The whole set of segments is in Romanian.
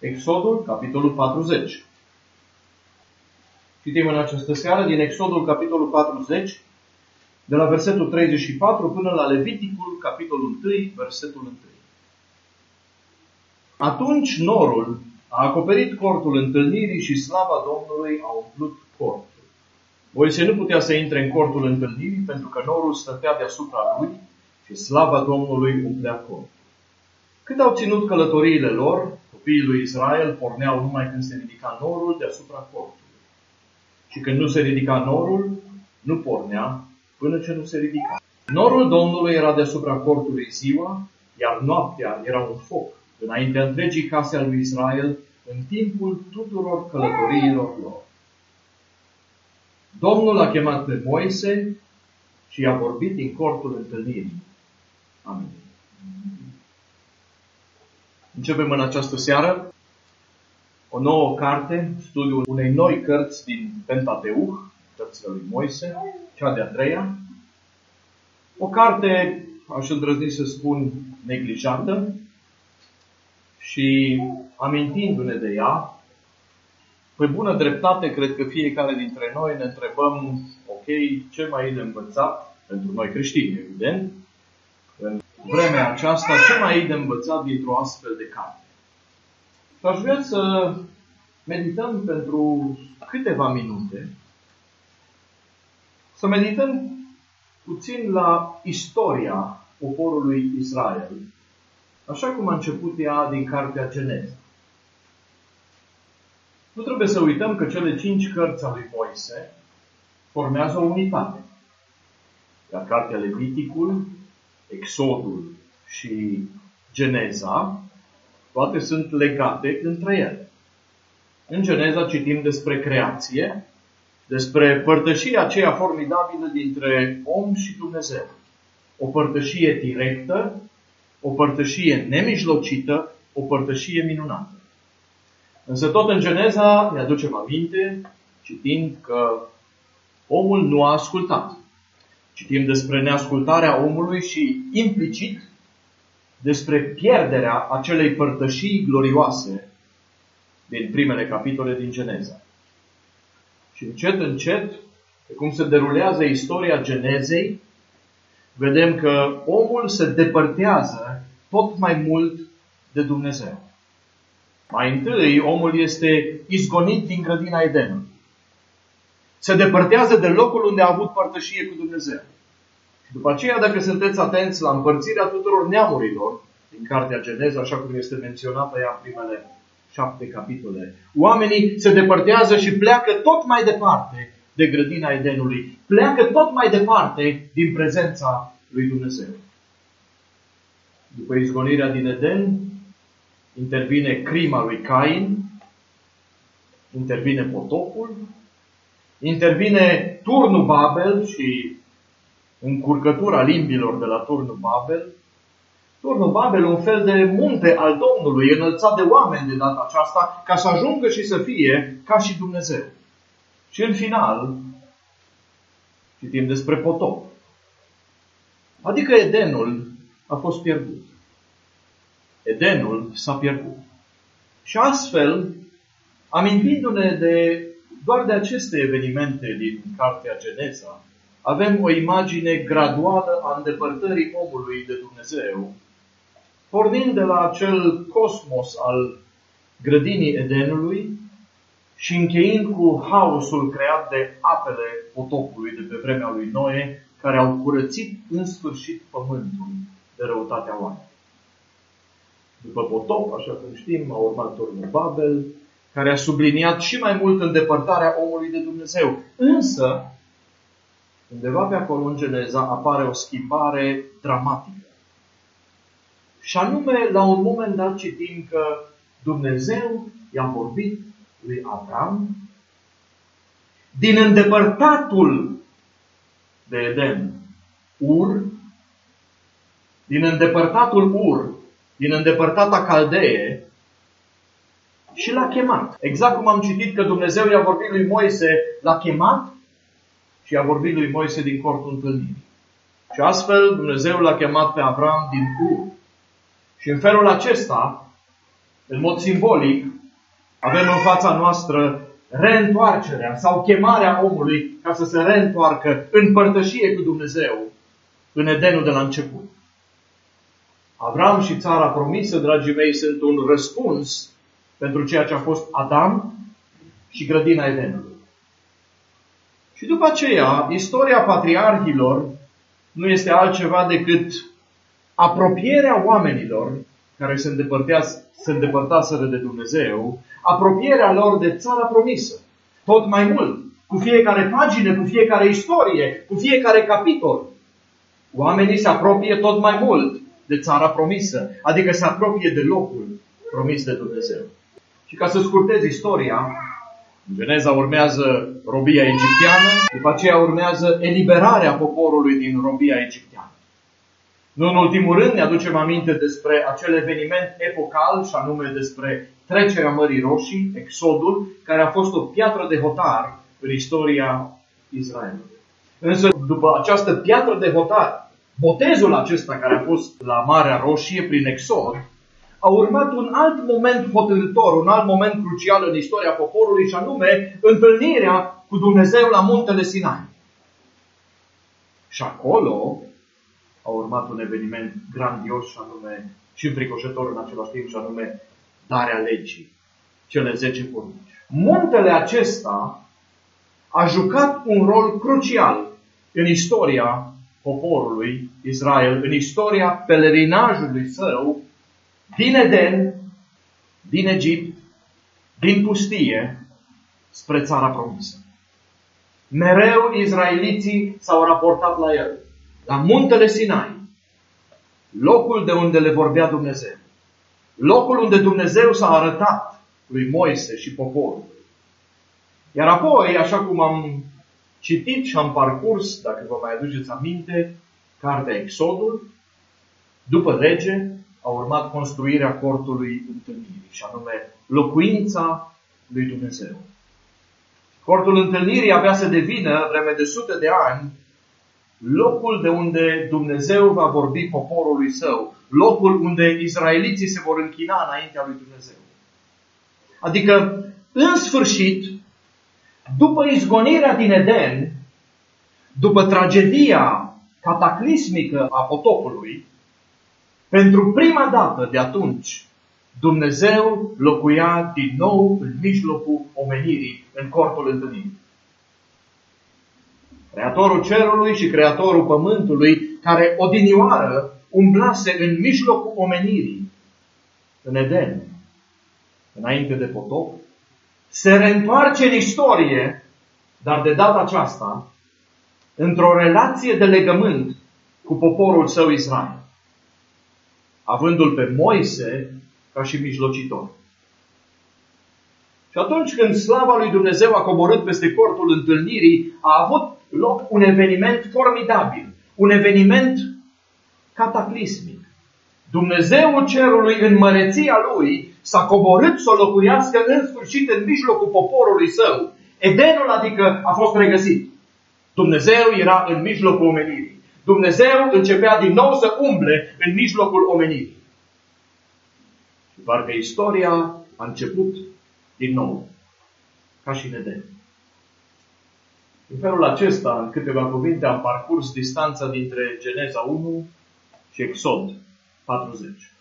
Exodul, capitolul 40. Citim în această seară din Exodul, capitolul 40, de la versetul 34 până la Leviticul, capitolul 1, versetul 1. Atunci norul a acoperit cortul întâlnirii și slava Domnului a umplut cortul. Moise nu putea să intre în cortul întâlnirii pentru că norul stătea deasupra lui și slava Domnului umplea cortul. Cât au ținut călătoriile lor, copiii lui Israel porneau numai când se ridica norul deasupra cortului. Și când nu se ridica norul, nu pornea până ce nu se ridica. Norul Domnului era deasupra cortului ziua, iar noaptea era un foc înaintea întregii case a lui Israel în timpul tuturor călătoriilor lor. Domnul a chemat pe Moise și i-a vorbit din cortul întâlnirii. Amin. Începem în această seară o nouă carte, studiul unei noi cărți din Pentateuch, cărțile lui Moise, cea de-a treia. O carte, aș îndrăzni să spun, neglijată și amintindu-ne de ea, pe bună dreptate, cred că fiecare dintre noi ne întrebăm, ok, ce mai e de învățat, pentru noi creștini, evident, în vremea aceasta, ce mai e de învățat dintr-o astfel de carte. Și aș vrea să medităm pentru câteva minute, să medităm puțin la istoria poporului Israel, așa cum a început ea din cartea Geneza. Nu trebuie să uităm că cele 5 cărți ale lui Moise formează o unitate. Iar cartea Leviticul, Exodul și Geneza, toate sunt legate între ele. În Geneza citim despre creație, despre părtășia aceea formidabilă dintre om și Dumnezeu. O părtășie directă, o părtășie nemijlocită, o părtășie minunată. Însă tot în Geneza ne aducem aminte, citind că omul nu a ascultat. Citim despre neascultarea omului și, implicit, despre pierderea acelei părtășii glorioase din primele capitole din Geneza. Și încet, încet, cum se derulează istoria Genezei, vedem că omul se depărtează tot mai mult de Dumnezeu. Mai întâi, omul este izgonit din grădina Edenului. Se depărtează de locul unde a avut părtășie cu Dumnezeu. Și după aceea, dacă sunteți atenți la împărțirea tuturor neamurilor din cartea Geneza, așa cum este menționată ea în primele 7 capitole, oamenii se depărtează și pleacă tot mai departe de grădina Edenului. Pleacă tot mai departe din prezența lui Dumnezeu. După izgonirea din Eden, intervine crima lui Cain, intervine potopul, intervine turnul Babel și încurcătura limbilor de la turnul Babel. Turnul Babel, un fel de munte al Domnului, înălțat de oameni de data aceasta, ca să ajungă și să fie ca și Dumnezeu. Și în final, citim despre potop. Adică Edenul a fost pierdut. Edenul s-a pierdut. Și astfel, amintindu-ne doar de aceste evenimente din cartea Geneza, avem o imagine graduală a îndepărtării omului de Dumnezeu, pornind de la acel cosmos al grădinii Edenului și încheind cu haosul creat de apele potopului de pe vremea lui Noe, care au curățit în sfârșit pământul de răutatea oamenilor. După potop, așa cum știm, a urmat turnul Babel, care a subliniat și mai mult îndepărtarea omului de Dumnezeu. Însă, undeva pe acolo în Geneza apare o schimbare dramatică. Și anume, la un moment dat citim că Dumnezeu i-a vorbit lui Avram din îndepărtatul de Eden, Ur, din îndepărtatul Ur, din îndepărtata Caldee, și l-a chemat. Exact cum am citit că Dumnezeu i-a vorbit lui Moise, l-a chemat și i-a vorbit lui Moise din cortul întâlnirii. Și astfel Dumnezeu l-a chemat pe Avram din Ur. Și în felul acesta, În mod simbolic, avem în fața noastră reîntoarcerea sau chemarea omului ca să se reîntoarcă în părtășie cu Dumnezeu în Edenul de la început. Avram și țara promisă, dragii mei, sunt un răspuns pentru ceea ce a fost Adam și grădina Edenului. Și după aceea, istoria patriarhilor nu este altceva decât apropierea oamenilor care se îndepărtaseră de Dumnezeu, apropierea lor de țara promisă. Tot mai mult, cu fiecare pagină, cu fiecare istorie, cu fiecare capitol. Oamenii se apropie tot mai mult de țara promisă, adică se apropie de locul promis de Dumnezeu. Și ca să scurtez istoria, în Geneza urmează robia egipteană, după aceea urmează eliberarea poporului din robia egipteană. Nu în ultimul rând ne aducem aminte despre acel eveniment epocal, și anume despre trecerea Mării Roșii, Exodul, care a fost o piatră de hotar în istoria Israelului. Însă după această piatră de hotar, botezul acesta care a fost la Marea Roșie prin Exod, a urmat un alt moment hotărâtor, un alt moment crucial în istoria poporului, și anume întâlnirea cu Dumnezeu la muntele Sinai. Și acolo a urmat un eveniment grandios și anume și înfricoșător în același timp, și anume darea legii, cele 10 porunci. Muntele acesta a jucat un rol crucial în istoria poporului Israel, în istoria pelerinajului său din Eden, din Egipt, din pustie, spre țara promisă. Mereu izraeliții s-au raportat la el, la muntele Sinai, locul de unde le vorbea Dumnezeu, locul unde Dumnezeu s-a arătat lui Moise și poporului. Iar apoi, așa cum am citit și am parcurs, dacă vă mai aduceți aminte, cartea Exodul, după lege a urmat construirea cortului întâlnirii, și anume locuința lui Dumnezeu. Cortul întâlnirii avea să devină, vreme de sute de ani, locul de unde Dumnezeu va vorbi poporului său, locul unde izraeliții se vor închina înaintea lui Dumnezeu. Adică, în sfârșit, după izgonirea din Eden, după tragedia cataclismică a potopului, pentru prima dată de atunci, Dumnezeu locuia din nou în mijlocul omenirii, în cortul întâlnirii. Creatorul cerului și creatorul pământului, care odinioară umblase în mijlocul omenirii, în Eden, înainte de potop, se reîntoarce în istorie, dar de data aceasta, într-o relație de legământ cu poporul său Israel, avându-l pe Moise ca și mijlocitor. Și atunci când slava lui Dumnezeu a coborât peste cortul întâlnirii, a avut loc un eveniment formidabil, un eveniment cataclismic. Dumnezeul cerului, în măreția lui, s-a coborât să locuiască în sfârșit în mijlocul poporului său. Edenul, adică, a fost regăsit. Dumnezeu era în mijlocul omenirii. Dumnezeu începea din nou să umble în mijlocul omenirii. Și parcă istoria a început din nou, ca și în Eden. În felul acesta, în câteva cuvinte, am parcurs distanța dintre Geneza 1 și Exod 40.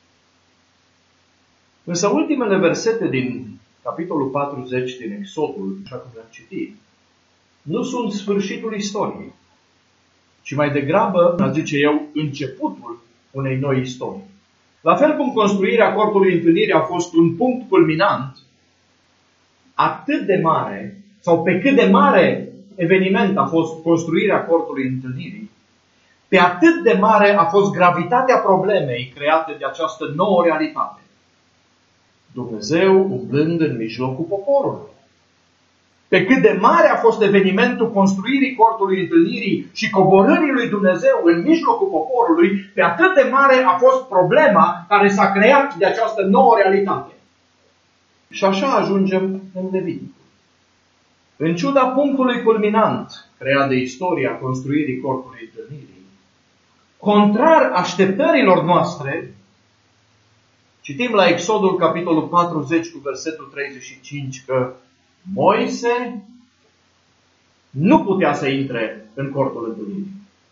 Însă ultimele versete din capitolul 40 din Exodul, așa cum le-am citit, nu sunt sfârșitul istoriei, ci mai degrabă, aș zice eu, începutul unei noi istorii. La fel cum construirea cortului întâlnirii a fost un punct culminant, atât de mare, sau pe cât de mare eveniment a fost construirea cortului întâlnirii, pe atât de mare a fost gravitatea problemei create de această nouă realitate. Dumnezeu umblând în mijlocul poporului. Pe cât de mare a fost evenimentul construirii cortului întâlnirii și coborârii lui Dumnezeu în mijlocul poporului, pe atât de mare a fost problema care s-a creat de această nouă realitate. Și așa ajungem în Levitic. În ciuda punctului culminant creat de istoria construirii cortului întâlnirii, contrar așteptărilor noastre, Citim la Exodul, capitolul 40, cu versetul 35, că Moise nu putea să intre în cortul întâlnirii.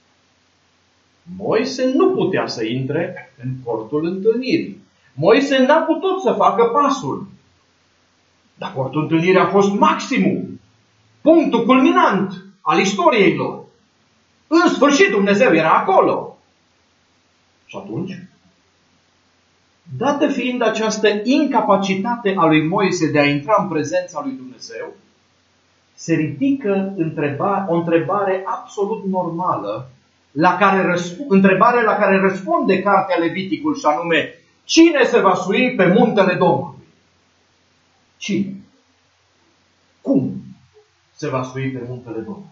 Moise nu putea să intre în cortul întâlnirii. Moise n-a putut să facă pasul. Dar cortul întâlnirii a fost maximul, punctul culminant al istoriei lor. În sfârșit Dumnezeu era acolo. Și atunci, dată fiind această incapacitate a lui Moise de a intra în prezența lui Dumnezeu, se ridică o întrebare absolut normală, întrebare la care răspunde cartea Leviticul, și anume: cine se va sui pe muntele Domnului? Cine? Cum se va sui pe muntele Domnului?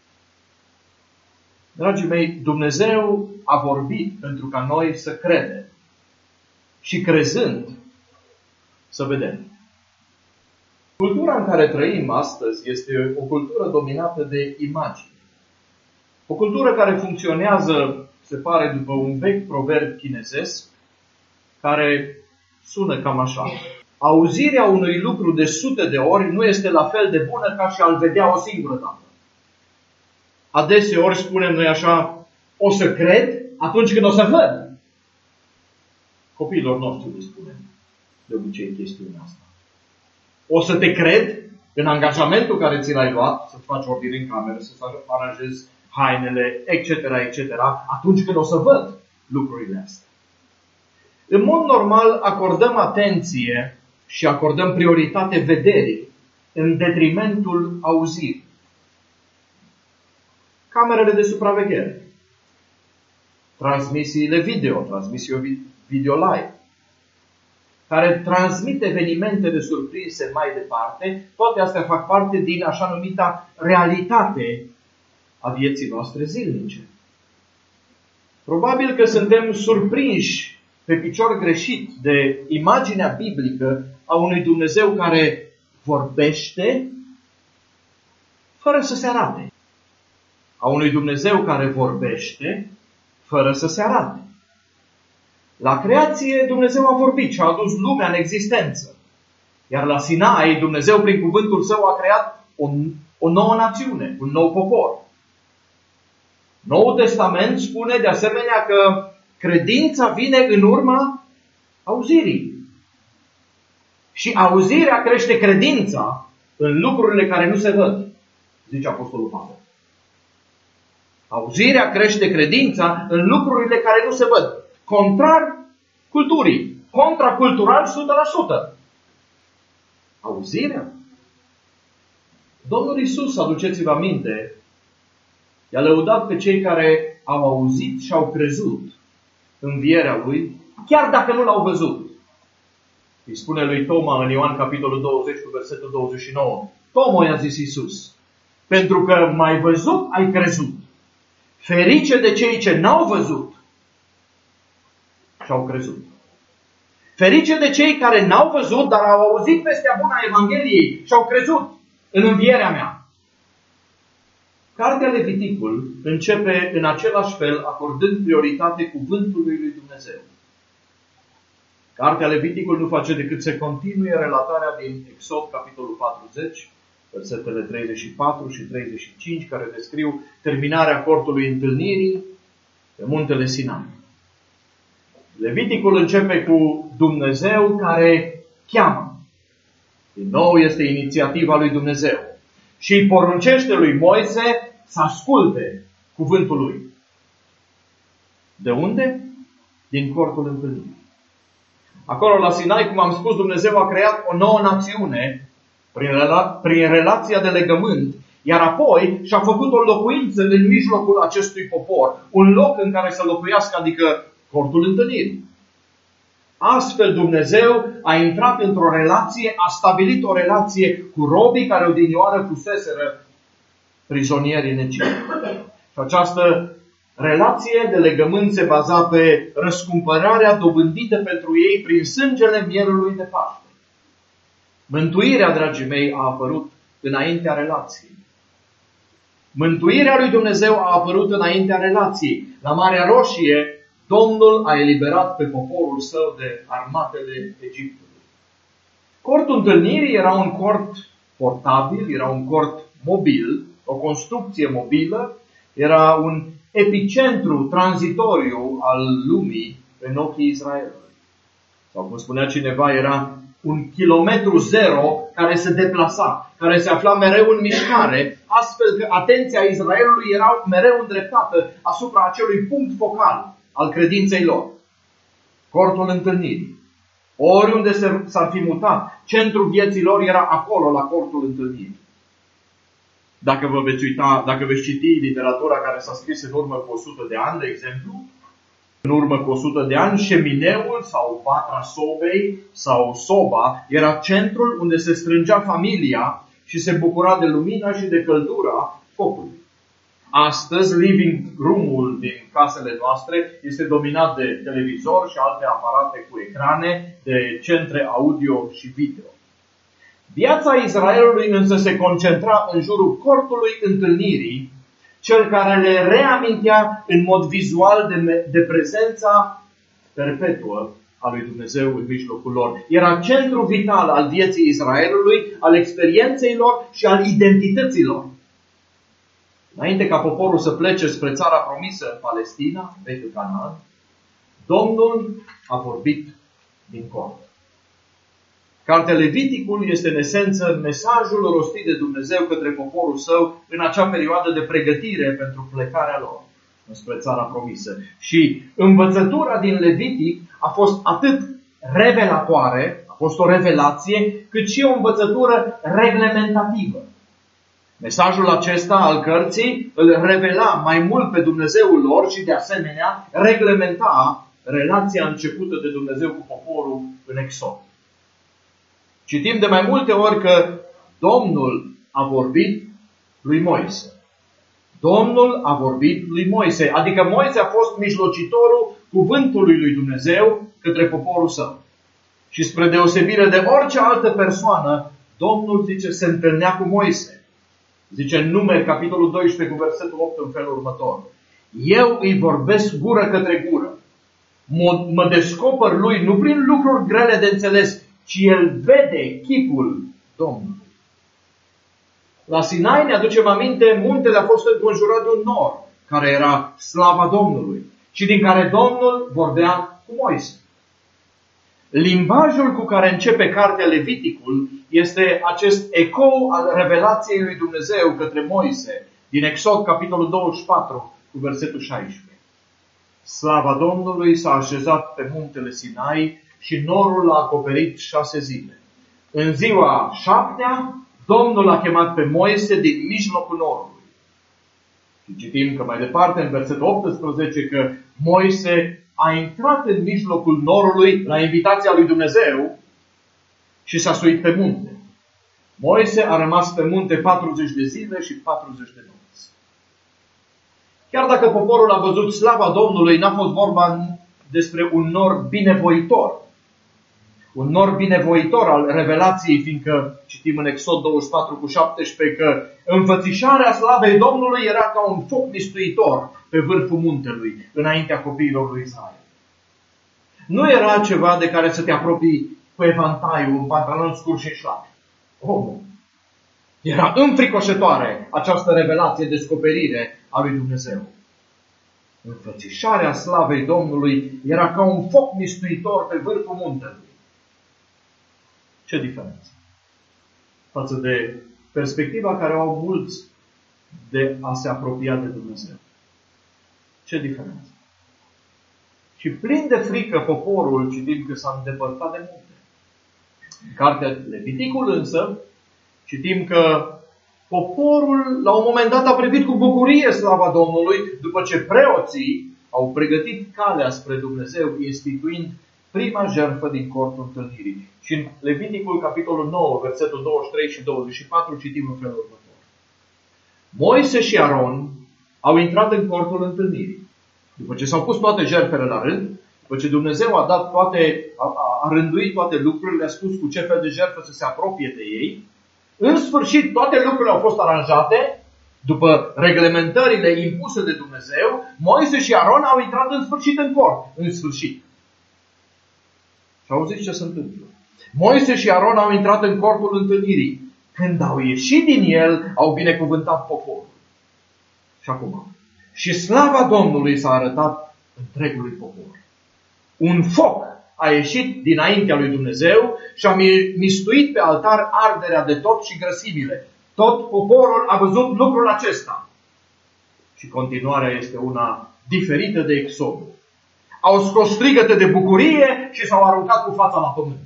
Dragii mei, Dumnezeu a vorbit pentru ca noi să credem și, crezând, să vedem. Cultura în care trăim astăzi este o cultură dominată de imagini. O cultură care funcționează, se pare, după un vechi proverb chinezesc, care sună cam așa: auzirea unui lucru de sute de ori nu este la fel de bună ca și a-l vedea o singură dată. Adeseori spunem noi așa: o să cred atunci când o să văd. Copiilor noștri le spunem de obicei chestiunea asta. O să te cred în angajamentul care ți l-ai luat, să-ți faci ordine în cameră, să-ți aranjezi hainele, etc., etc., atunci când o să văd lucrurile astea. În mod normal acordăm atenție și acordăm prioritate vederii în detrimentul auzirii. Camerele de supraveghere, transmisiile video, video live, care transmit evenimentele surprinse mai departe, toate astea fac parte din așa numita realitate a vieții noastre zilnice. Probabil că suntem surprinși pe picior greșit de imaginea biblică a unui Dumnezeu care vorbește fără să se arate. A unui Dumnezeu care vorbește fără să se arate. La creație Dumnezeu a vorbit și a adus lumea în existență. Iar la Sinai Dumnezeu prin cuvântul Său a creat o nouă națiune, un nou popor. Noul Testament spune de asemenea că credința vine în urma auzirii. Și auzirea crește credința în lucrurile care nu se văd, zice Apostolul Pavel. Auzirea crește credința în lucrurile care nu se văd. Contrar culturii. Contracultural 100%. Auzirea? Domnul Iisus, aduceți-vă aminte, i-a lăudat pe cei care au auzit și au crezut învierea Lui, chiar dacă nu L-au văzut. Îi spune lui Toma în Ioan capitolul 20 cu versetul 29. Toma, i-a zis Iisus, pentru că m-ai văzut, ai crezut. Ferice de cei ce n-au văzut și au crezut. Ferice de cei care n-au văzut, dar au auzit vestea bună a Evangheliei și au crezut în învierea mea. Cartea Leviticul începe în același fel, acordând prioritate cuvântului lui Dumnezeu. Cartea Leviticul nu face decât să continue relatarea din Exod, capitolul 40, versetele 34 și 35, care descriu terminarea cortului întâlnirii pe muntele Sinai. Leviticul începe cu Dumnezeu care cheamă. Din nou este inițiativa lui Dumnezeu. Și îi poruncește lui Moise să asculte cuvântul lui. De unde? Din cortul întâlnirii. Acolo la Sinai, cum am spus, Dumnezeu a creat o nouă națiune prin relația de legământ, iar apoi și-a făcut o locuință în mijlocul acestui popor, un loc în care să locuiască, adică cortul întâlnirii. Astfel Dumnezeu a intrat într-o relație, a stabilit o relație cu robii care odinioară fuseseră prizonieri în Egipt. Și această relație de legământ se baza pe răscumpărarea dobândită pentru ei prin sângele mielului de Paște. Mântuirea, dragii mei, a apărut înaintea relației. Mântuirea lui Dumnezeu a apărut înaintea relației. La Marea Roșie, Domnul a eliberat pe poporul său de armatele Egiptului. Cortul întâlnirii era un cort portabil, era un cort mobil, o construcție mobilă, era un epicentru tranzitoriu al lumii în ochii Israelului. Sau cum spunea cineva, era un kilometru zero care se deplasa, care se afla mereu în mișcare, astfel că atenția Israelului era mereu îndreptată asupra acelui punct focal al credinței lor. Cortul întâlnirii. Oriunde s-ar fi mutat, centrul vieții lor era acolo, la cortul întâlnirii. Dacă vă veți uita, dacă veți citi literatura care s-a scris în urmă cu 100 de ani, de exemplu, în urmă cu 100 de ani, șemineul sau vatra sobei sau soba era centrul unde se strângea familia și se bucura de lumina și de căldura focului. Astăzi, living room-ul din casele noastre este dominat de televizor și alte aparate cu ecrane, de centre audio și video. Viața Israelului însă se concentra în jurul cortului întâlnirii, cel care le reamintea în mod vizual de prezența perpetuă a lui Dumnezeu în mijlocul lor. Era centru vital al vieții Israelului, al experienței lor și al identității lor. Înainte ca poporul să plece spre țara promisă în Palestina, vechiul Canaan, Domnul a vorbit din cort. Cartea Leviticul este în esență mesajul rostit de Dumnezeu către poporul său în acea perioadă de pregătire pentru plecarea lor spre țara promisă. Și învățătura din Levitic a fost atât revelatoare, a fost o revelație, cât și o învățătură reglementativă. Mesajul acesta al cărții îl revela mai mult pe Dumnezeul lor și de asemenea reglementa relația începută de Dumnezeu cu poporul în Exod. Citim de mai multe ori că Domnul a vorbit lui Moise. Domnul a vorbit lui Moise, adică Moise a fost mijlocitorul cuvântului lui Dumnezeu către poporul său. Și spre deosebire de orice altă persoană, Domnul, zice, se întâlnea cu Moise. Zice în Numeri, capitolul 12, cu versetul 8, în felul următor. Eu îi vorbesc gură către gură. Mă descoper lui nu prin lucruri grele de înțeles, ci el vede chipul Domnului. La Sinai, ne aducem aminte, muntele a fost înconjurat de un nor, care era slava Domnului, și din care Domnul vorbea cu Moise. Limbajul cu care începe cartea Leviticul este acest ecou al revelației lui Dumnezeu către Moise, din Exod, capitolul 24, cu versetul 16. Slava Domnului s-a așezat pe muntele Sinai și norul l-a acoperit 6 zile. În ziua 7-a, Domnul a chemat pe Moise din mijlocul norului. Și citim că mai departe, în versetul 18, că Moise a intrat în mijlocul norului la invitația lui Dumnezeu și s-a suit pe munte. Moise a rămas pe munte 40 de zile și 40 de nopți. Chiar dacă poporul a văzut slava Domnului, n-a fost vorba despre un nor binevoitor. Un nor binevoitor al revelației, fiindcă citim în Exod 24 cu 17 că înfățișarea slavei Domnului era ca un foc mistuitor pe vârful muntelui, înaintea copiilor lui Israel. Nu era ceva de care să te apropii cu evantaiul, un pantalon scurt și șlapi. Era înfricoșătoare această revelație, descoperire a lui Dumnezeu. Înfățișarea slavei Domnului era ca un foc mistuitor pe vârful muntelui. Ce diferență față de perspectiva care au mulți de a se apropia de Dumnezeu. Ce diferență. Și plin de frică poporul, citim că s-a îndepărtat de munte. În cartea Leviticul însă, citim că poporul la un moment dat a privit cu bucurie slava Domnului, după ce preoții au pregătit calea spre Dumnezeu, instituind prima jertfă din cortul întâlnirii. Și în Leviticul, capitolul 9, versetul 23 și 24, citim în felul următor. Moise și Aron au intrat în cortul întâlnirii. După ce s-au pus toate jertfele la rând, după ce Dumnezeu a dat a rânduit toate lucrurile, a spus cu ce fel de jertfă să se apropie de ei, în sfârșit toate lucrurile au fost aranjate, După reglementările impuse de Dumnezeu, Moise și Aron au intrat în sfârșit în cort. În sfârșit. Și auziți ce se întâmplă. Moise și Aron au intrat în cortul întâlnirii. Când au ieșit din el, au binecuvântat poporul. Și acum. Și slava Domnului s-a arătat întregului popor. Un foc a ieșit dinaintea lui Dumnezeu și a mistuit pe altar arderea de tot și grăsimile. Tot poporul a văzut lucrul acesta. Și continuarea este una diferită de Exodul. Au scos strigăte de bucurie și s-au aruncat cu fața la pământ.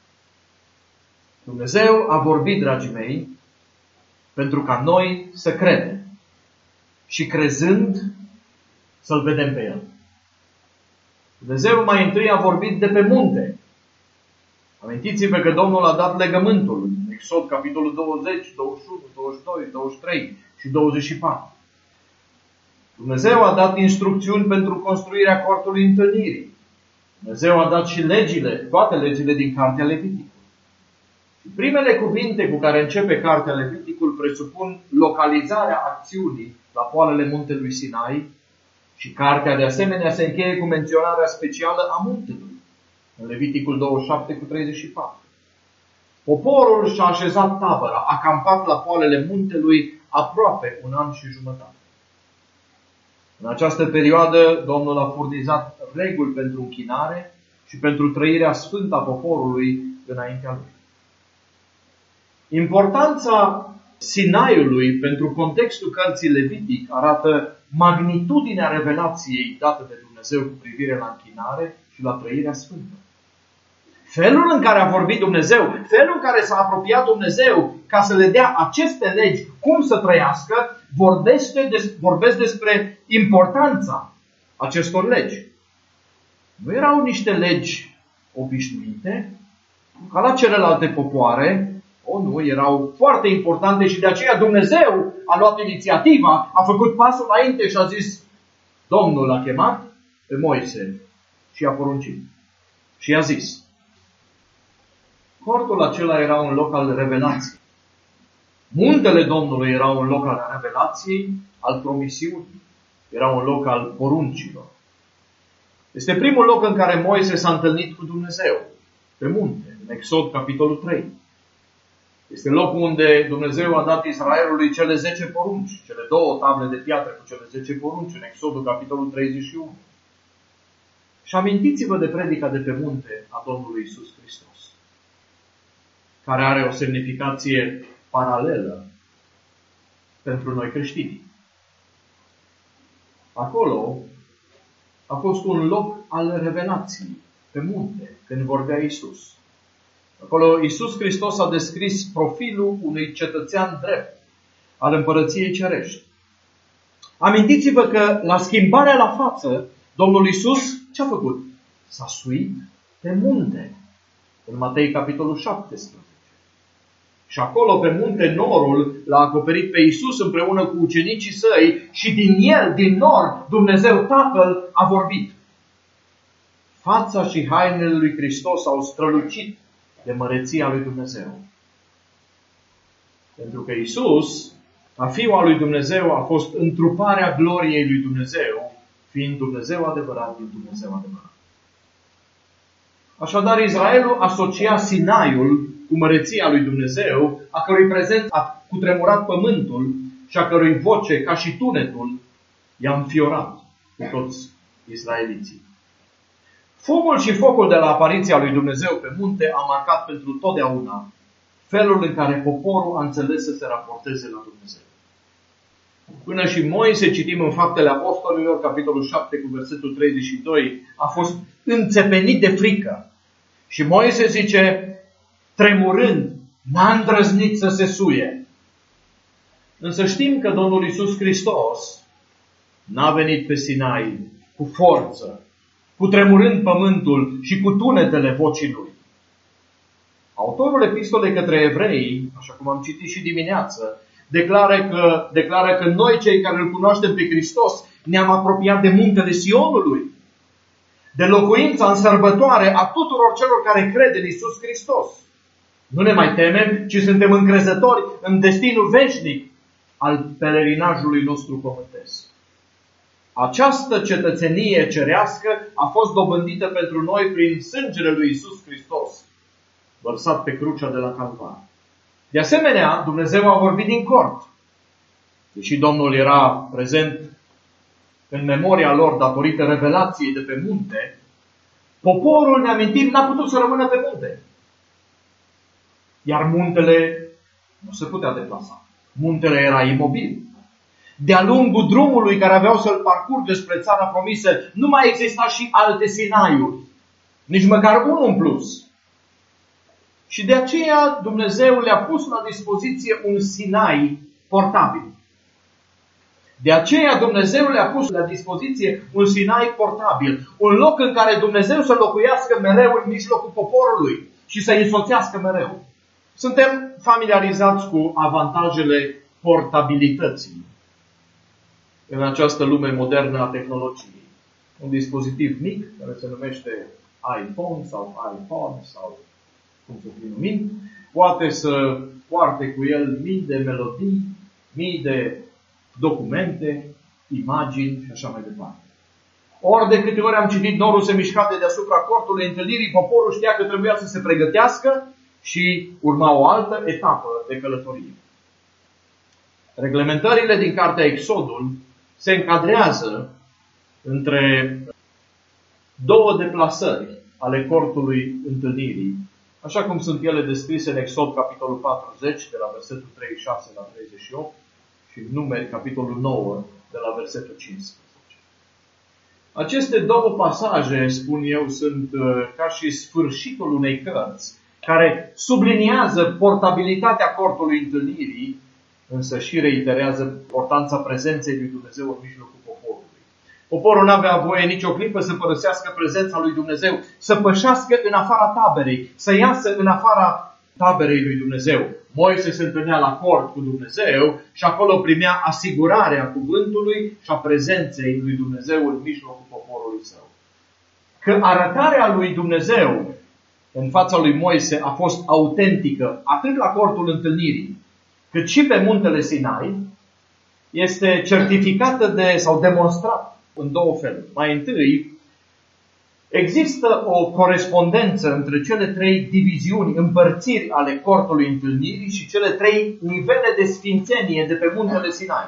Dumnezeu a vorbit, dragii mei, pentru ca noi să credem. Și crezând, să-L vedem pe El. Dumnezeu mai întâi a vorbit de pe munte. Amintiți-vă că Domnul a dat legământul în Exod, capitolul 20, 21, 22, 23 și 24. Dumnezeu a dat instrucțiuni pentru construirea cortului întâlnirii. Dumnezeu a dat și legile, toate legile din Cartea Leviticul. Și primele cuvinte cu care începe Cartea Leviticul presupun localizarea acțiunii la poalele muntelui Sinai și cartea de asemenea se încheie cu menționarea specială a muntelui, în Leviticul 27 cu 34. Poporul și-a așezat tabăra, a campat la poalele muntelui aproape 1 an și jumătate. În această perioadă, Domnul a furnizat reguli pentru închinare și pentru trăirea sfântă a poporului înaintea lui. Importanța Sinaiului pentru contextul cărții Levitic arată magnitudinea revelației dată de Dumnezeu cu privire la închinare și la trăirea sfântă. Felul în care a vorbit Dumnezeu, felul în care s-a apropiat Dumnezeu ca să le dea aceste legi, cum să trăiască, vorbesc despre importanța acestor legi. Nu erau niște legi obișnuite, ca la celelalte popoare. Nu, erau foarte importante și de aceea Dumnezeu a luat inițiativa, a făcut pasul înainte și a zis, Domnul l-a chemat pe Moise și a poruncit. Și i-a zis. Cortul acela era un loc al revelației. Muntele Domnului era un loc al revelației, al promisiunii. Era un loc al poruncilor. Este primul loc în care Moise s-a întâlnit cu Dumnezeu, pe munte, în Exod, capitolul 3. Este locul unde Dumnezeu a dat Israelului cele 10 porunci, cele 2 table de piatră cu cele 10 porunci, în Exodul, capitolul 31. Și amintiți-vă de predica de pe munte a Domnului Iisus Hristos, care are o semnificație paralelă pentru noi creștini. Acolo a fost un loc al revelației, pe munte, când vorbea Iisus. Acolo Iisus Hristos a descris profilul unui cetățean drept al împărăției cerești. Amintiți-vă că la schimbarea la față, Domnul Iisus ce a făcut? S-a suit pe munte. În Matei capitolul 17. Și acolo pe munte norul l-a acoperit pe Iisus împreună cu ucenicii săi și din nor, Dumnezeu Tatăl a vorbit. Fața și hainele lui Hristos au strălucit de măreția lui Dumnezeu. Pentru că Iisus, a Fiul al lui Dumnezeu, a fost întruparea gloriei lui Dumnezeu, fiind Dumnezeu adevărat din Dumnezeu adevărat. Așadar, Israelul asocia Sinaiul cu măreția lui Dumnezeu, a cărui prezență a cutremurat pământul și a cărui voce, ca și tunetul, i-a înfiorat pe toți israeliții. Fumul și focul de la apariția lui Dumnezeu pe munte a marcat pentru totdeauna felul în care poporul a înțeles să se raporteze la Dumnezeu. Până și Moise, citim în Faptele Apostolilor, capitolul 7, cu versetul 32, a fost înțepenit de frică. Și Moise zice, tremurând, n-a îndrăznit să se suie. Însă știm că Domnul Iisus Hristos n-a venit pe Sinai cu forță, cu tremurând pământul și cu tunetele vocii lui. Autorul epistolei către evrei, așa cum am citit și dimineață, declară că noi, cei care îl cunoaștem pe Hristos, ne-am apropiat de muntele Sionului, de locuința în sărbătoare a tuturor celor care cred în Iisus Hristos. Nu ne mai temem, ci suntem încrezători în destinul veșnic al pelerinajului nostru pământesc. Această cetățenie cerească a fost dobândită pentru noi prin sângele lui Iisus Hristos, vărsat pe crucea de la Calvar. De asemenea, Dumnezeu a vorbit din cort. Deși Domnul era prezent în memoria lor datorită revelației de pe munte, poporul, ne amintim, n-a putut să rămână pe munte. Iar muntele nu se putea deplasa. Muntele era imobil. De-a lungul drumului care aveau să-l parcurgă spre țara promisă, nu mai exista și alte Sinaiuri. Nici măcar unul în plus. Și de aceea Dumnezeu le-a pus la dispoziție un Sinai portabil. De aceea Dumnezeu le-a pus la dispoziție un Sinai portabil. Un loc în care Dumnezeu să locuiască mereu în mijlocul poporului și să-i însoțească mereu. Suntem familiarizați cu avantajele portabilității în această lume modernă a tehnologiei. Un dispozitiv mic, care se numește iPhone sau iPod sau cum să fie numit, poate să poarte cu el mii de melodii, mii de documente, imagini și așa mai departe. Ori de câte ori am citit norul se mișca de deasupra cortului întâlnirii, poporul știa că trebuia să se pregătească și urma o altă etapă de călătorie. Reglementările din cartea Exodul se încadrează între două deplasări ale cortului întâlnirii, așa cum sunt ele descrise în Exod, capitolul 40, de la versetul 36 la 38, și în Numeri, capitolul 9, de la versetul 15. Aceste două pasaje, spun eu, sunt ca și sfârșitul unei cărți, care subliniază portabilitatea cortului întâlnirii, însă și reiterează importanța prezenței lui Dumnezeu în mijlocul poporului. Poporul n-avea voie nicio clipă să părăsească prezența lui Dumnezeu, să pășească în afara taberei, să iasă în afara taberei lui Dumnezeu. Moise se întâlnea la cort cu Dumnezeu și acolo primea asigurarea cuvântului și a prezenței lui Dumnezeu în mijlocul poporului său. Că arătarea lui Dumnezeu în fața lui Moise a fost autentică atât la cortul întâlnirii, cât și pe muntele Sinai, este certificată sau demonstrată în două feluri. Mai întâi, există o corespondență între cele trei diviziuni, împărțiri ale cortului întâlnirii și cele trei nivele de sfințenie de pe muntele Sinai.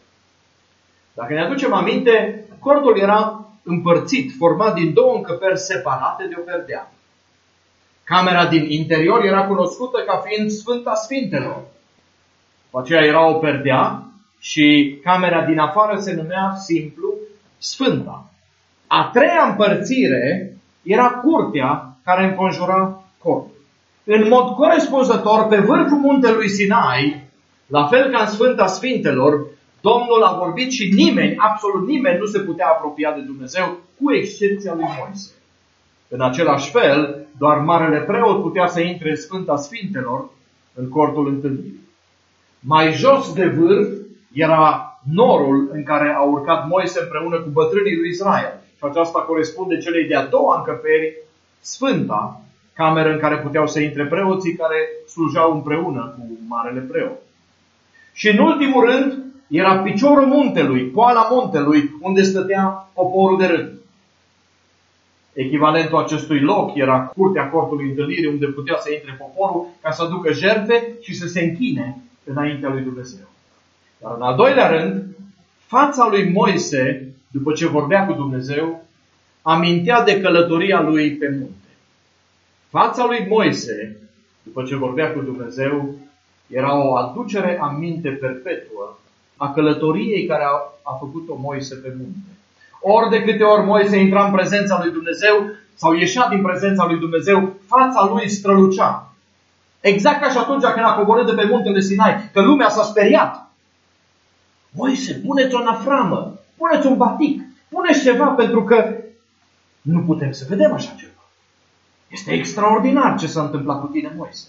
Dacă ne aducem aminte, cortul era împărțit, format din două încăperi separate de o perdea. Camera din interior era cunoscută ca fiind Sfânta Sfintelor. După aceea era o perdea și camera din afară se numea simplu Sfânta. A treia împărțire era curtea care înconjura cortul. În mod corespunzător, pe vârful muntelui Sinai, la fel ca în Sfânta Sfintelor, Domnul a vorbit și nimeni, absolut nimeni, nu se putea apropia de Dumnezeu, cu excepția lui Moise. În același fel, doar marele preot putea să intre în Sfânta Sfintelor, în cortul întâlnirii. Mai jos de vârf era norul în care a urcat Moise împreună cu bătrânii lui Israel. Și aceasta corespunde celei de-a doua încăperi, Sfânta, cameră în care puteau să intre preoții care slujau împreună cu marele preot. Și în ultimul rând era piciorul muntelui, poala muntelui, unde stătea poporul de rând. Echivalentul acestui loc era curtea cortului întâlnirii, unde putea să intre poporul ca să aducă jertfe și să se închine înaintea lui Dumnezeu. Dar în al doilea rând, fața lui Moise, după ce vorbea cu Dumnezeu, amintea de călătoria lui pe munte. Fața lui Moise, după ce vorbea cu Dumnezeu, era o aducere aminte perpetuă a călătoriei care a făcut-o Moise pe munte. Ori de câte ori Moise intra în prezența lui Dumnezeu sau ieșea din prezența lui Dumnezeu, fața lui strălucea. Exact ca și atunci când a coborât de pe muntele Sinai, că lumea s-a speriat. Moise, puneți o naframă, puneți un batic, puneți ceva, pentru că nu putem să vedem așa ceva. Este extraordinar ce s-a întâmplat cu tine, Moise.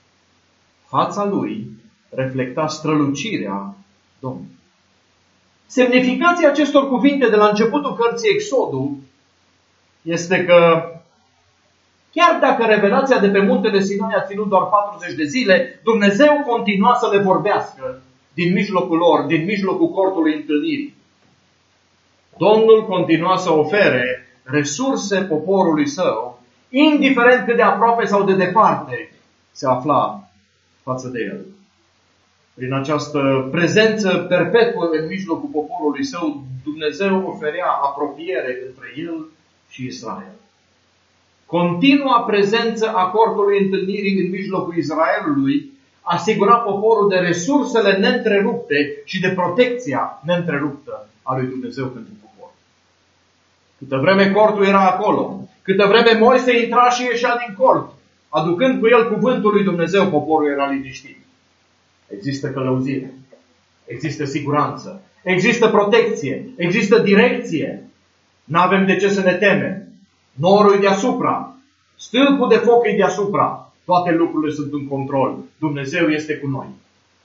Fața lui reflecta strălucirea Domnului. Semnificația acestor cuvinte de la începutul cărții Exodul este că chiar dacă revelația de pe muntele Sinai a ținut doar 40 de zile, Dumnezeu continua să le vorbească din mijlocul lor, din mijlocul cortului întâlnirii. Domnul continua să ofere resurse poporului său, indiferent cât de aproape sau de departe se afla față de el. Prin această prezență perpetuă în mijlocul poporului său, Dumnezeu oferea apropiere între el și Israel. Continua prezență a cortului întâlnirii în mijlocul Israelului asigura poporul de resursele neîntrerupte și de protecția neîntreruptă a lui Dumnezeu pentru popor. Câtă vreme cortul era acolo, câtă vreme Moise intra și ieșea din cort, aducând cu el cuvântul lui Dumnezeu, poporul era liniștit. Există călăuzire, există siguranță, există protecție, există direcție. N-avem de ce să ne temem. Norul e deasupra, stâlpul de foc e deasupra. Toate lucrurile sunt în control. Dumnezeu este cu noi.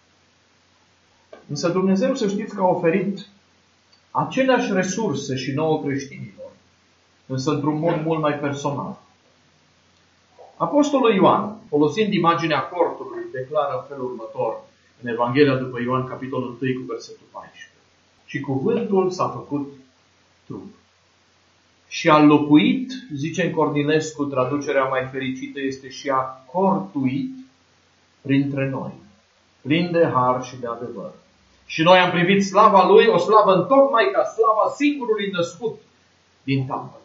Însă Dumnezeu, să știți că a oferit aceleași resurse și nouă creștinilor, însă într-un mod mult mai personal. Apostolul Ioan, folosind imaginea cortului, declară în felul următor în Evanghelia după Ioan, capitolul 1, cu versetul 14. Și cuvântul s-a făcut trup. Și a locuit, zice în Cornilescu, traducerea mai fericită este și a cortuit printre noi, plin de har și de adevăr. Și noi am privit slava Lui, o slavă întocmai ca slava singurului născut din Tatăl.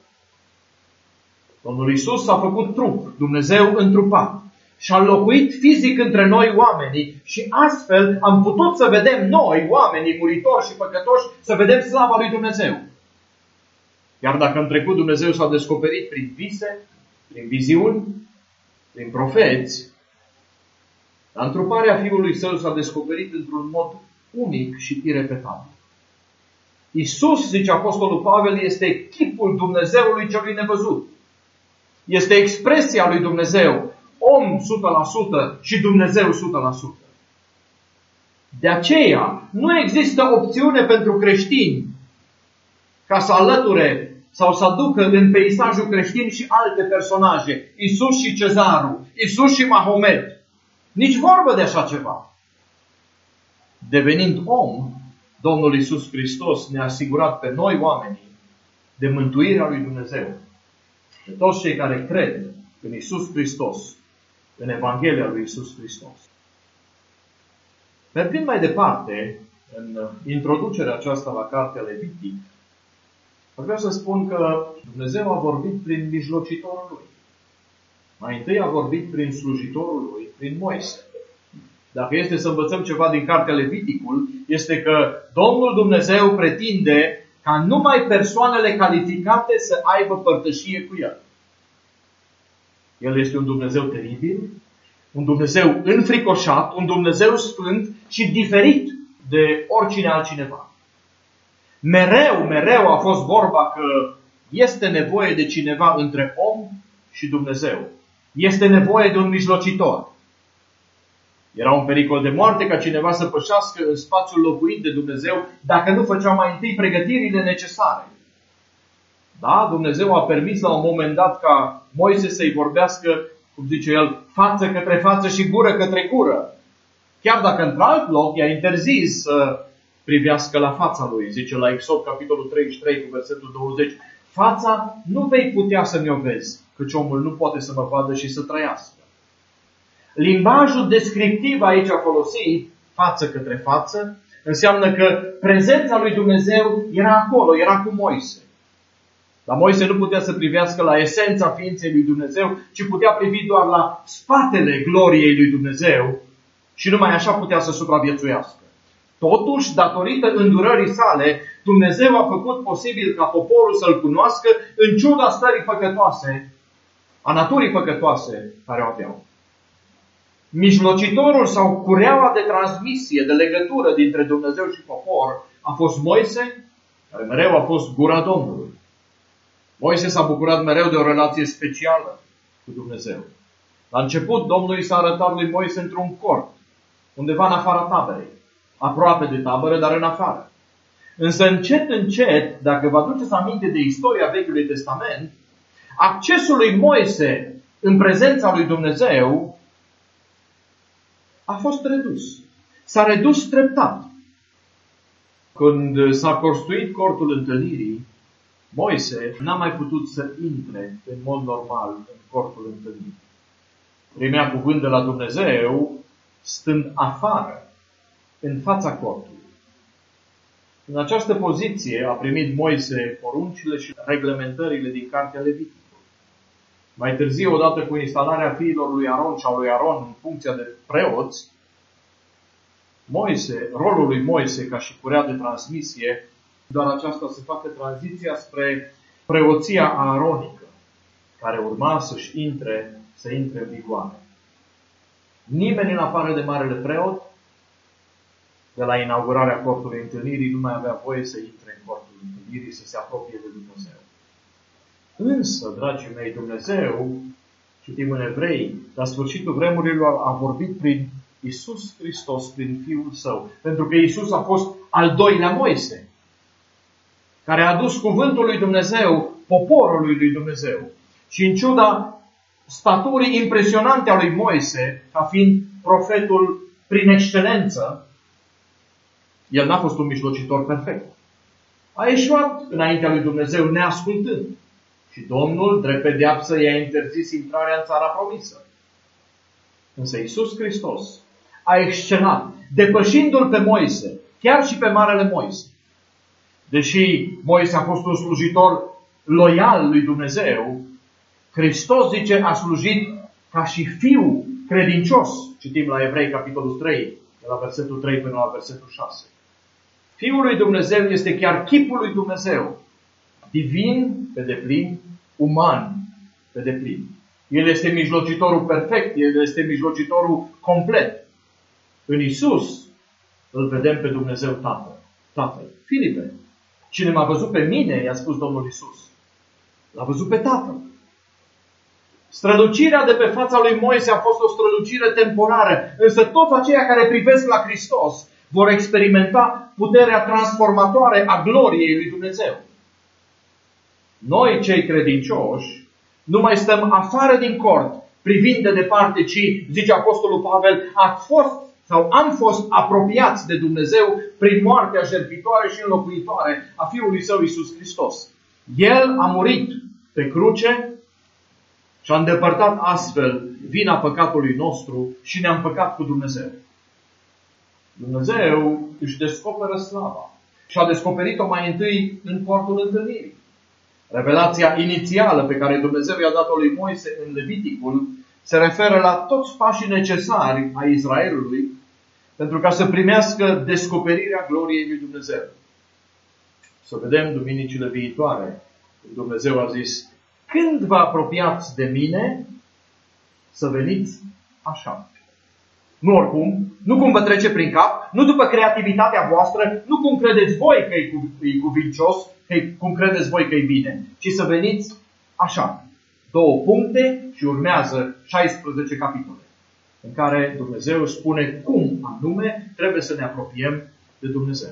Domnul Iisus s-a făcut trup, Dumnezeu întrupat, și a locuit fizic între noi oamenii și astfel am putut să vedem noi, oamenii muritori și păcătoși, să vedem slava lui Dumnezeu. Iar dacă în trecut Dumnezeu s-a descoperit prin vise, prin viziuni, prin profeți, la întruparea Fiului Său s-a descoperit într-un mod unic și irepetabil. Iisus, zice Apostolul Pavel, este chipul Dumnezeului celui nevăzut. Este expresia lui Dumnezeu, om 100% și Dumnezeu 100%. De aceea, nu există opțiune pentru creștini ca să alăture sau să aducă în peisajul creștin și alte personaje, Iisus și Cezarul, Iisus și Mahomet. Nici vorbă de așa ceva. Devenind om, Domnul Iisus Hristos ne-a asigurat pe noi oamenii de mântuirea lui Dumnezeu. De toți cei care cred în Iisus Hristos, în Evanghelia lui Iisus Hristos. Mergând mai departe, în introducerea aceasta la cartea Levitic, vreau să spun că Dumnezeu a vorbit prin mijlocitorul Lui. Mai întâi a vorbit prin slujitorul Lui, prin Moise. Dacă este să învățăm ceva din cartea Leviticul, este că Domnul Dumnezeu pretinde ca numai persoanele calificate să aibă părtășie cu El. El este un Dumnezeu teribil, un Dumnezeu înfricoșat, un Dumnezeu sfânt și diferit de oricine altcineva. Mereu a fost vorba că este nevoie de cineva între om și Dumnezeu. Este nevoie de un mijlocitor. Era un pericol de moarte ca cineva să pășească în spațiul locuit de Dumnezeu dacă nu făcea mai întâi pregătirile necesare. Da, Dumnezeu a permis la un moment dat ca Moise să-i vorbească, cum zice el, față către față și gură către gură. Chiar dacă într-alt loc i-a interzis să privească la fața lui. Zice la Exod, capitolul 33, cu versetul 20, fața nu vei putea să mi-o vezi, căci omul nu poate să mă vadă și să trăiască. Limbajul descriptiv aici folosit, față către față, înseamnă că prezența lui Dumnezeu era acolo, era cu Moise. Dar Moise nu putea să privească la esența ființei lui Dumnezeu, ci putea privi doar la spatele gloriei lui Dumnezeu și numai așa putea să supraviețuiască. Totuși, datorită îndurării sale, Dumnezeu a făcut posibil ca poporul să-L cunoască în ciuda stării păcătoase, a naturii păcătoase care o aveau. Mijlocitorul sau cureaua de transmisie, de legătură dintre Dumnezeu și popor a fost Moise, care mereu a fost gura Domnului. Moise s-a bucurat mereu de o relație specială cu Dumnezeu. La început, Domnul i s-a arătat lui Moise într-un cort, undeva în afara taberei. Aproape de tabără, dar în afară. Însă încet, dacă vă aduceți aminte de istoria Vechiului Testament, accesul lui Moise în prezența lui Dumnezeu a fost redus. s-a redus treptat. Când s-a construit cortul întâlnirii, Moise n-a mai putut să intre în mod normal în cortul întâlnirii. Primea cuvânt de la Dumnezeu stând afară, în fața cortului. În această poziție a primit Moise poruncile și reglementările din Cartea Leviticului. Mai târziu, odată cu instalarea fiilor lui Aron și a lui Aron în funcția de preoți, rolul lui Moise ca și curea de transmisie, doar aceasta se face tranziția spre preoția aronică, care urma să intre în vigoare. Nimeni în afară de marele preot, de la inaugurarea cortului întâlnirii, nu mai avea voie să intre în cortul întâlnirii, să se apropie de Dumnezeu. Însă, dragii mei, Dumnezeu, citim în Evrei, la sfârșitul vremurilor a vorbit prin Iisus Hristos, prin Fiul Său. Pentru că Iisus a fost al doilea Moise, care a adus cuvântul lui Dumnezeu poporului lui Dumnezeu. Și în ciuda staturii impresionante a lui Moise, ca fiind profetul prin excelență, el n-a fost un mijlocitor perfect. A ieșuat înaintea lui Dumnezeu neascultând. Și Domnul, drept pedeapsă, i-a interzis intrarea în țara promisă. Însă Iisus Hristos a excelat, depășindu-l pe Moise, chiar și pe marele Moise. Deși Moise a fost un slujitor loial lui Dumnezeu, Hristos, zice, a slujit ca și fiu credincios. Citim la Evrei, capitolul 3, de la versetul 3 până la versetul 6. Fiul lui Dumnezeu este chiar chipul lui Dumnezeu, divin pe deplin, uman pe deplin. El este mijlocitorul perfect, El este mijlocitorul complet. În Iisus îl vedem pe Dumnezeu Tatăl. Filipe, cine m-a văzut pe mine, i-a spus Domnul Iisus, l-a văzut pe Tatăl. Strălucirea de pe fața lui Moise a fost o strălucire temporară, însă toți aceia care privesc la Hristos vor experimenta puterea transformatoare a gloriei lui Dumnezeu. Noi, cei credincioși, nu mai stăm afară din cort, privind de departe, ci, zice Apostolul Pavel, am fost apropiați de Dumnezeu prin moartea jertfitoare și înlocuitoare a Fiului Său Iisus Hristos. El a murit pe cruce și a îndepărtat astfel vina păcatului nostru și ne-a împăcat cu Dumnezeu. Dumnezeu își descoperă slava și a descoperit-o mai întâi în cortul întâlnirii. Revelația inițială pe care Dumnezeu i-a dat-o lui Moise în Leviticul se referă la toți pașii necesari a Israelului pentru ca să primească descoperirea gloriei lui Dumnezeu. Să vedem duminicile viitoare. Dumnezeu a zis, când vă apropiați de mine, să veniți așa. Nu oricum, nu cum vă trece prin cap, nu după creativitatea voastră, nu cum credeți voi că e cuvincios, cum credeți voi că e bine, ci să veniți așa. 2 puncte și urmează 16 capitole, în care Dumnezeu spune cum anume trebuie să ne apropiem de Dumnezeu.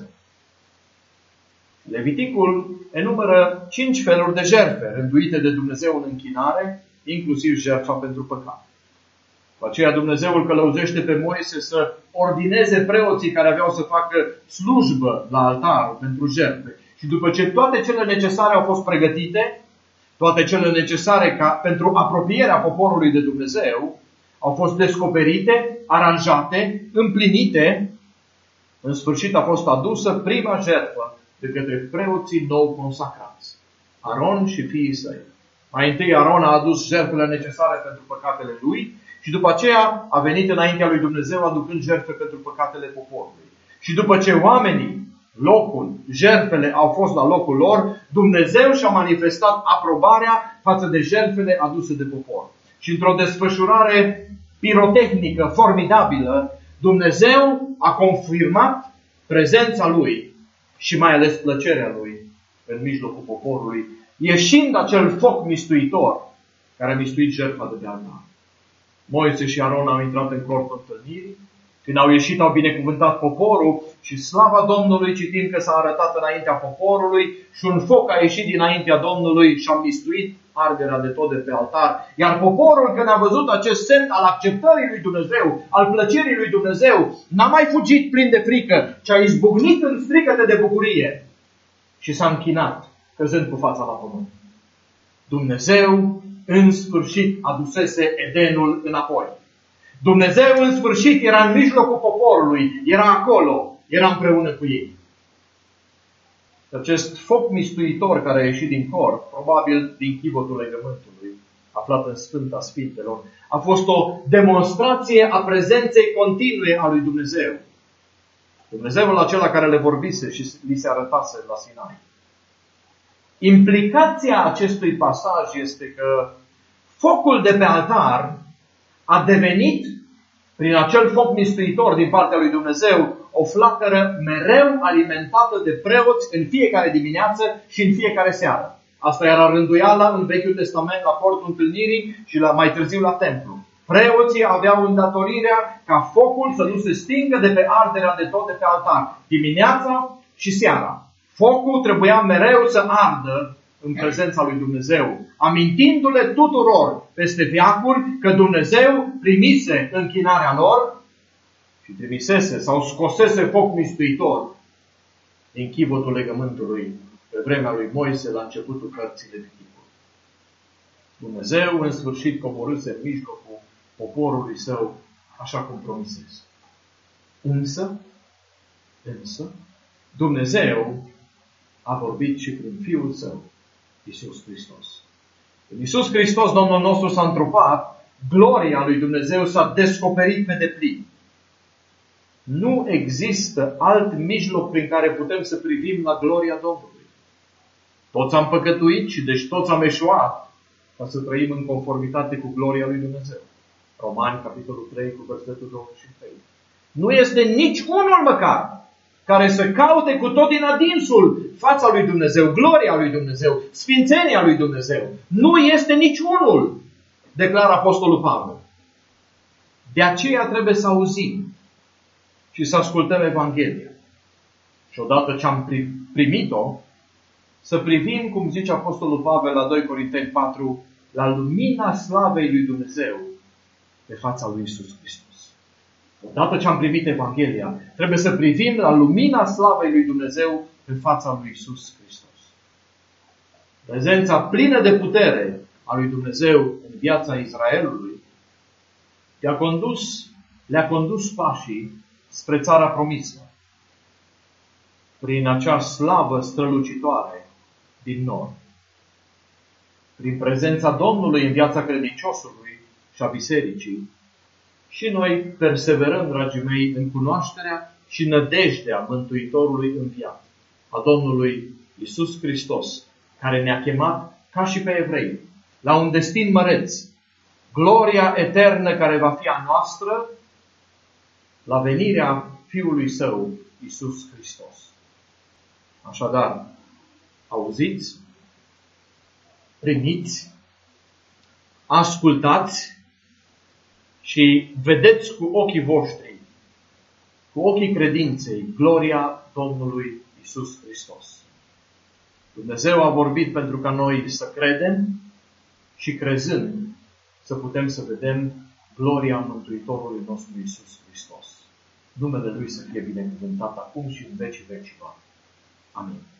Leviticul enumeră 5 feluri de jertfe rânduite de Dumnezeu în închinare, inclusiv jertfa pentru păcat. Cu aceea Dumnezeu îl călăuzește pe Moise să ordineze preoții care aveau să facă slujbă la altar pentru jertfe. Și după ce toate cele necesare au fost pregătite, toate cele necesare pentru apropierea poporului de Dumnezeu, au fost descoperite, aranjate, împlinite, în sfârșit a fost adusă prima jertfă de către preoții nou consacrați, Aron și fiii săi. Mai întâi Aron a adus jertfele necesare pentru păcatele lui și după aceea a venit înaintea lui Dumnezeu aducând jertfe pentru păcatele poporului. Și după ce oamenii, locul, jertfele au fost la locul lor, Dumnezeu și-a manifestat aprobarea față de jertfele aduse de popor. Și într-o desfășurare pirotehnică formidabilă, Dumnezeu a confirmat prezența Lui și mai ales plăcerea Lui în mijlocul poporului, ieșind acel foc mistuitor care a mistuit jertfa de pe altar. Moise și Aron au intrat în cortul întâlnirii Când au ieșit, au binecuvântat poporul și slava Domnului, citim că s-a arătat înaintea poporului și un foc a ieșit dinaintea Domnului și a mistuit arderea de tot de pe altar. Iar poporul, când a văzut acest semn al acceptării lui Dumnezeu, al plăcerii lui Dumnezeu, n-a mai fugit plin de frică, ci a izbucnit în strigăte de bucurie și s-a închinat, căzând cu fața la pământ. Dumnezeu, în sfârșit, adusese Edenul înapoi. Dumnezeu, în sfârșit, era în mijlocul poporului, era acolo, era împreună cu ei. Acest foc mistuitor care a ieșit din corp, probabil din chivotul legământului, aflat în Sfânta Sfintelor, a fost o demonstrație a prezenței continue a lui Dumnezeu. Dumnezeul acela care le vorbise și li se arătase la Sinai. Implicația acestui pasaj este că focul de pe altar a devenit, prin acel foc mistuitor din partea lui Dumnezeu, o flacără mereu alimentată de preoți în fiecare dimineață și în fiecare seară. Asta era rânduiala în Vechiul Testament, la portul întâlnirii și mai târziu la templu. Preoții aveau îndatorirea ca focul să nu se stingă de pe arderea de tot de pe altar, dimineața și seara. Focul trebuia mereu să ardă în prezența lui Dumnezeu, amintindu-le tuturor peste veacuri că Dumnezeu primise închinarea lor și trimisese sau scosese foc mistuitor din chivotul legământului pe vremea lui Moise la începutul cărții Leviticul. Dumnezeu în sfârșit coborâse în mijlocul poporului său așa cum promisese. Însă, Dumnezeu a vorbit și prin Fiul Său, Iisus Hristos. Când Iisus Hristos, Domnul nostru, s-a întrupat, gloria lui Dumnezeu s-a descoperit pe deplin. Nu există alt mijloc prin care putem să privim la gloria Domnului. Toți am păcătuit și deci toți am eșuat ca să trăim în conformitate cu gloria lui Dumnezeu. Romani, capitolul 3, cu versetul 23. Nu este nici unul măcar care să caute cu tot din adinsul fața lui Dumnezeu, gloria lui Dumnezeu, sfințenia lui Dumnezeu. Nu este nici unul, declară Apostolul Pavel. De aceea trebuie să auzim și să ascultăm Evanghelia. Și odată ce am primit-o, să privim, cum zice Apostolul Pavel la 2 Corinteni 4, la lumina slavei lui Dumnezeu pe fața lui Iisus Hristos. Odată ce am primit Evanghelia, trebuie să privim la lumina slavei lui Dumnezeu pe fața lui Iisus Hristos. Prezența plină de putere a lui Dumnezeu în viața Israelului le-a condus pașii spre țara promisă, prin acea slavă strălucitoare din nord. Prin prezența Domnului în viața credinciosului și a bisericii, și noi perseverăm, dragii mei, în cunoașterea și nădejdea Mântuitorului înviat, a Domnului Iisus Hristos, care ne-a chemat, ca și pe evrei, la un destin măreț, gloria eternă care va fi a noastră, la venirea Fiului Său, Iisus Hristos. Așadar, auziți, primiți, ascultați și vedeți cu ochii voștri, cu ochii credinței, gloria Domnului Iisus Hristos. Dumnezeu a vorbit pentru ca noi să credem și crezând să putem să vedem gloria Mântuitorului nostru Iisus Hristos. Numele Lui să fie binecuvântat acum și în vecii vecilor. Amin.